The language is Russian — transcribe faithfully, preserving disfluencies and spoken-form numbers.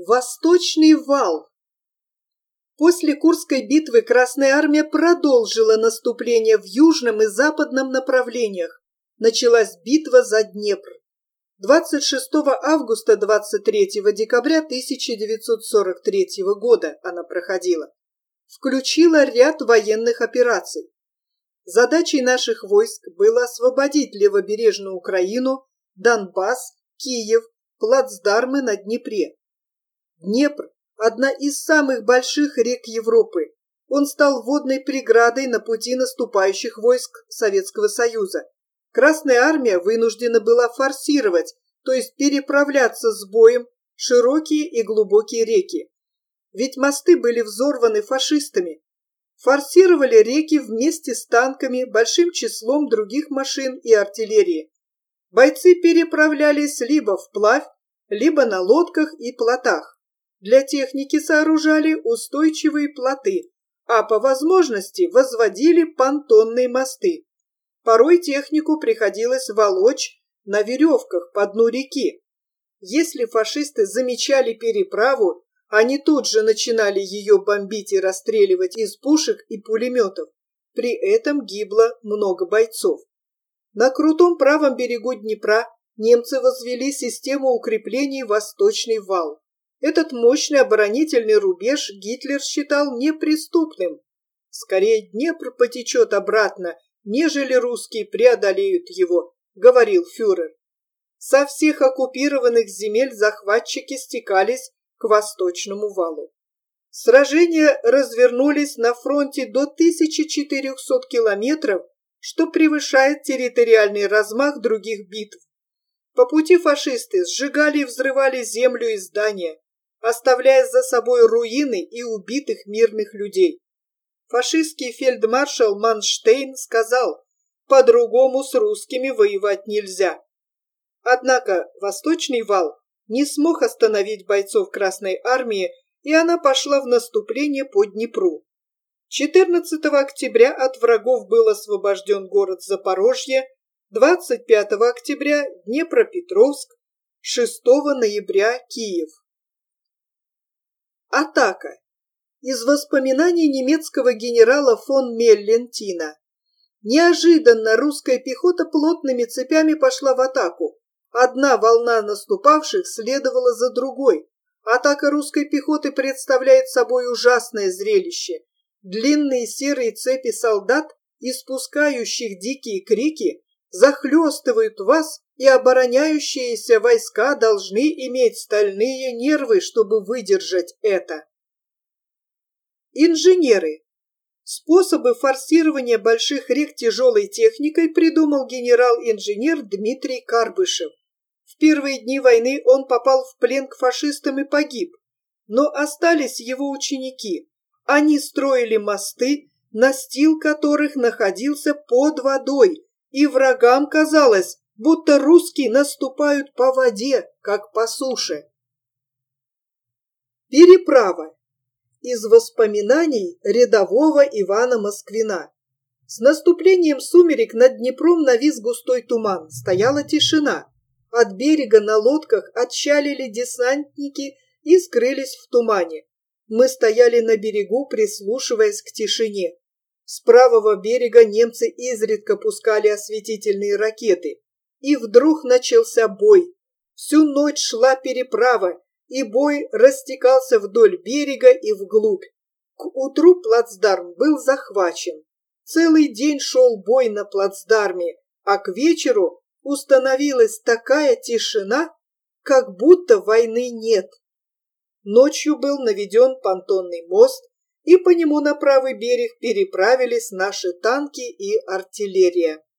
Восточный вал. После Курской битвы Красная армия продолжила наступление в южном и западном направлениях. Началась битва за Днепр. двадцать шестого августа — двадцать третьего декабря тысяча девятьсот сорок третьего года она проходила. Включила ряд военных операций. Задачей наших войск было освободить левобережную Украину, Донбасс, Киев, плацдармы на Днепре. Днепр – одна из самых больших рек Европы. Он стал водной преградой на пути наступающих войск Советского Союза. Красная армия вынуждена была форсировать, то есть переправляться с боем широкие и глубокие реки. Ведь мосты были взорваны фашистами. Форсировали реки вместе с танками, большим числом других машин и артиллерии. Бойцы переправлялись либо вплавь, либо на лодках и плотах. Для техники сооружали устойчивые плоты, а по возможности возводили понтонные мосты. Порой технику приходилось волочь на веревках по дну реки. Если фашисты замечали переправу, они тут же начинали ее бомбить и расстреливать из пушек и пулеметов. При этом гибло много бойцов. На крутом правом берегу Днепра немцы возвели систему укреплений «Восточный вал». Этот мощный оборонительный рубеж Гитлер считал неприступным. «Скорее Днепр потечет обратно, нежели русские преодолеют его», — говорил фюрер. Со всех оккупированных земель захватчики стекались к Восточному валу. Сражения развернулись на фронте до тысячи четырёхсот километров, что превышает территориальный размах других битв. По пути фашисты сжигали и взрывали землю и здания, оставляя за собой руины и убитых мирных людей. Фашистский фельдмаршал Манштейн сказал: «По-другому с русскими воевать нельзя». Однако Восточный вал не смог остановить бойцов Красной армии, и она пошла в наступление по Днепру. четырнадцатого октября от врагов был освобожден город Запорожье, двадцать пятого октября – Днепропетровск, шестого ноября – Киев. Атака. Из воспоминаний немецкого генерала фон Меллентина. Неожиданно русская пехота плотными цепями пошла в атаку. Одна волна наступавших следовала за другой. Атака русской пехоты представляет собой ужасное зрелище. Длинные серые цепи солдат, испускающих дикие крики, захлестывают вас, и обороняющиеся войска должны иметь стальные нервы, чтобы выдержать это. Инженеры. Способы форсирования больших рек тяжелой техникой придумал генерал-инженер Дмитрий Карбышев. В первые дни войны он попал в плен к фашистам и погиб, но остались его ученики. Они строили мосты, настил которых находился под водой, и врагам казалось, будто русские наступают по воде, как по суше. Переправа. Из воспоминаний рядового Ивана Москвина. С наступлением сумерек над Днепром навис густой туман, стояла тишина. От берега на лодках отчалили десантники и скрылись в тумане. Мы стояли на берегу, прислушиваясь к тишине. С правого берега немцы изредка пускали осветительные ракеты. И вдруг начался бой. Всю ночь шла переправа, и бой растекался вдоль берега и вглубь. К утру плацдарм был захвачен. Целый день шел бой на плацдарме, а к вечеру установилась такая тишина, как будто войны нет. Ночью был наведен понтонный мост, и по нему на правый берег переправились наши танки и артиллерия.